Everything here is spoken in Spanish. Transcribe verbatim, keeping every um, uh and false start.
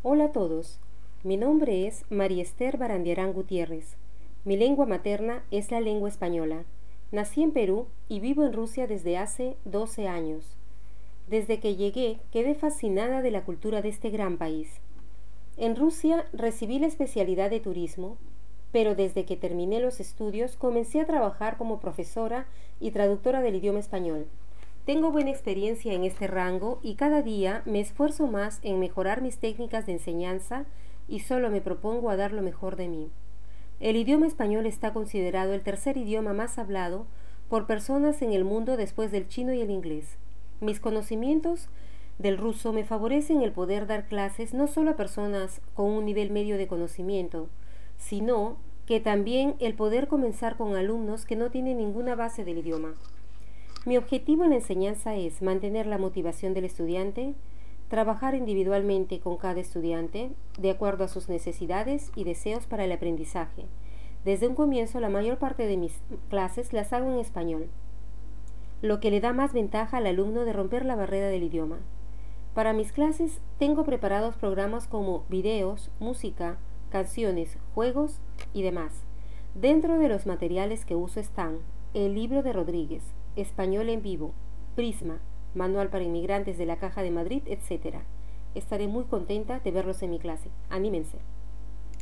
Hola a todos, mi nombre es María Esther Barandiarán Gutiérrez. Mi lengua materna es la lengua española. Nací en Perú y vivo en Rusia desde hace doce años. Desde que llegué quedé fascinada de la cultura de este gran país. En Rusia recibí la especialidad de turismo, pero desde que terminé los estudios comencé a trabajar como profesora y traductora del idioma español. Tengo buena experiencia en este rango y cada día me esfuerzo más en mejorar mis técnicas de enseñanza y solo me propongo a dar lo mejor de mí. El idioma español está considerado el tercer idioma más hablado por personas en el mundo después del chino y el inglés. Mis conocimientos del ruso me favorecen el poder dar clases no solo a personas con un nivel medio de conocimiento, sino que también el poder comenzar con alumnos que no tienen ninguna base del idioma. Mi objetivo en la enseñanza es mantener la motivación del estudiante, trabajar individualmente con cada estudiante, de acuerdo a sus necesidades y deseos para el aprendizaje. Desde un comienzo, la mayor parte de mis clases las hago en español, lo que le da más ventaja al alumno de romper la barrera del idioma. Para mis clases tengo preparados programas como videos, música, canciones, juegos y demás. Dentro de los materiales que uso están el libro de Rodríguez, Español en vivo, Prisma, Manual para inmigrantes de la Caja de Madrid, etcétera. Estaré muy contenta de verlos en mi clase. Anímense.